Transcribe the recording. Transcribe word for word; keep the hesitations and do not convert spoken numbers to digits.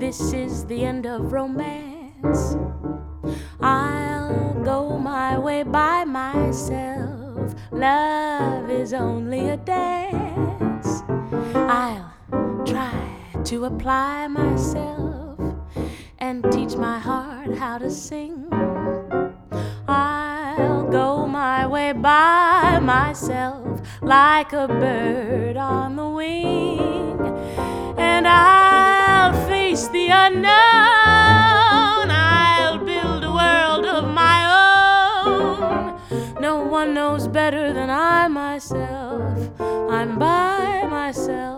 this is the end of romance. I'll go my way by myself. Love is only a dance. I'll try to apply myself and teach my heart how to sing. I'll go my way by myself like a bird on the wing, and I'll face the unknown. I'll build a world of my own. No one knows better than I myself. I'm by myself.